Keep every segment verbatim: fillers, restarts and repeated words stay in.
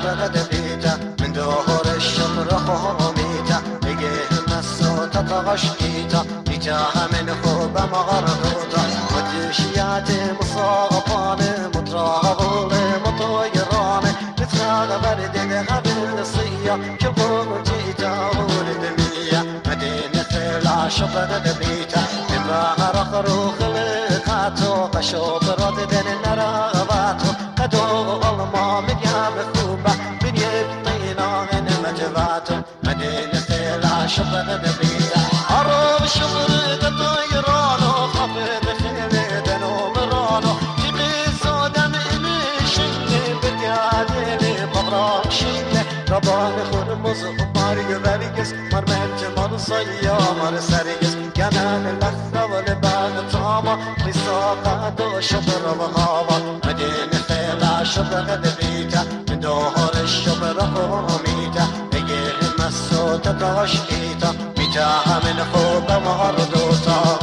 شبرد بيتا من دور الشمر خميتا بقيه مسوتا تغشيتا بيتاها من خوب مغردوتا ودشياتي مصابان متراغل مطيران نتراغ برد غبل صيا كبر جيتا ولد مية مدينة خلا شبرد بيتا من بغر خروخ لقاتو قشوط رددن نرغباتو قدو ظلما من يام خوبة من يبطينا من مجباتو مدينة خلا شبرد بيتا عروب شبرد طيرانو خفض خلد نومرانو جبي سودا من شنة برقادي مبرام شنة ربان خرمز ماريو برقس مرمت مر صيا مر سرقس كمان اللخة والبان طامة لساقة دو شبر وغابة مدينة خيلة شبر دبيتا من دهور الشبر خميتا ايه مسوتا تغشيتا بيتاها من خوب مردوتا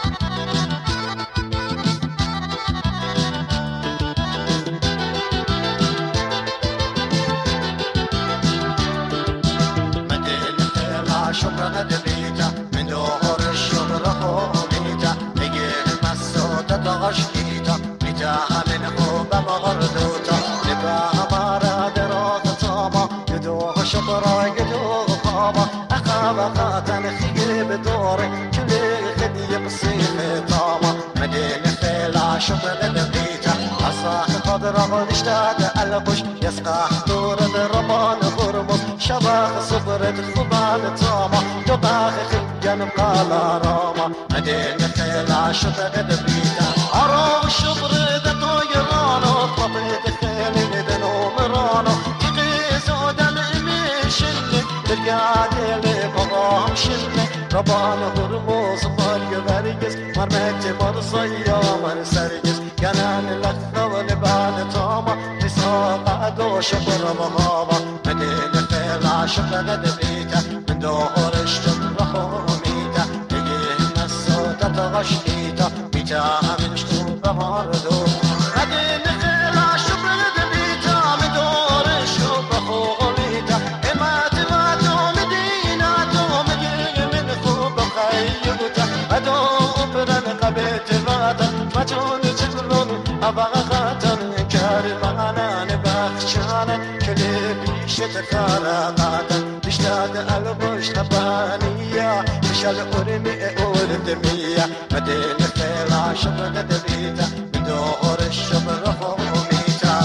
شبرا دبيتا من دور الشبر خميتا ايه مسوتا تغشيتا بيتاها من خوب مغردوتا نباها مارا دراغ طاما يدوغ شبرا يدوغ قاما اخاب قاتل خير بدوري كل خدي بصيخ طاما مدينة خيلا شبرا دبيتا أصاح قدر اشتاد البش يسقى دور درمان غرمز شباخ صبرت خبان طاما يباخ خلجان قالا راما مدينة خيلا شبرا دبيتا عروب شبرد طيرانو طبيت خيل دنو مرانو تقيسو دم مشنك برقادي لبرام شنك ربان هرموز ماريو برقس مرمت مر صيا مر سرقس كنان اللخة والبان طاما لساقة دو شبر مغابة مدينة خيلا شبرا دبيتا من دور الشبر خميتا ايه مسوتا تغشيتا بيتاها من شطوب مردوتا مدينة خيلا شبرا دبيتا من دور الشبر خميتا امات ماتو مديناتو مجيء من خوب خيوتا ادو برن قبيت فاتا مجون جبرون ابغاتا كارمانا نبخشانا كلي شتخارقاتا اشتاد البش نبانية مشال أرمي أول دمية مدينة خيلا شبر دبيتا من دور الشبر خميتا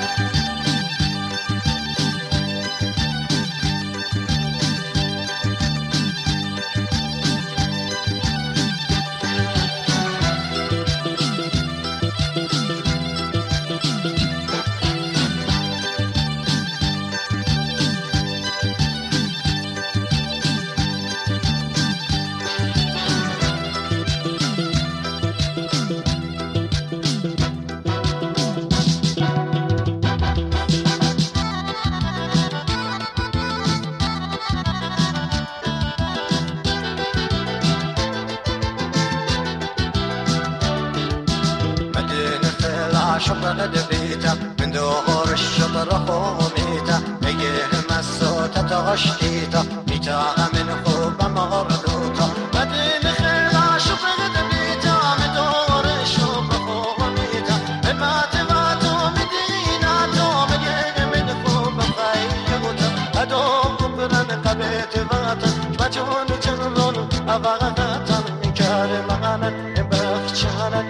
شبر دبيتا من دور الشبر خميتا ايه مسوتا تغشيتا بيتاها من خوب مغردوتا مدينة خيلا شبر دبيتا من دور الشبر خميتا المات ماتو مديناتو مجين من خوب خيوتا ادوم برن قبيت فاتا مجون جنرون ابغاتا من كارمانا بخشانا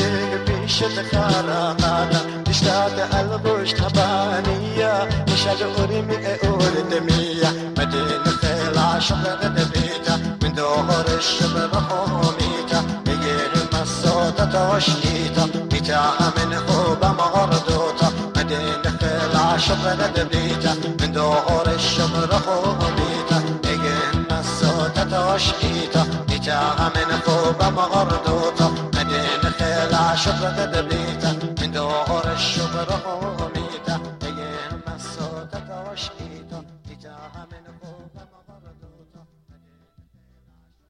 شتخارقاتا اشتاد البش تبانية مشال أرمي أول دمية مدينة خيلا شبر دبيتا من دور الشبر خميتا بغير مسوتا توشيتا بيتاها من خوب مغردوتا مدينة خيلا شبر دبيتا من دور الشبر خميتا بغير مسوتا توشيتا بيتاها من خوب مغردوتا مدينة خيلا شبر دبيتا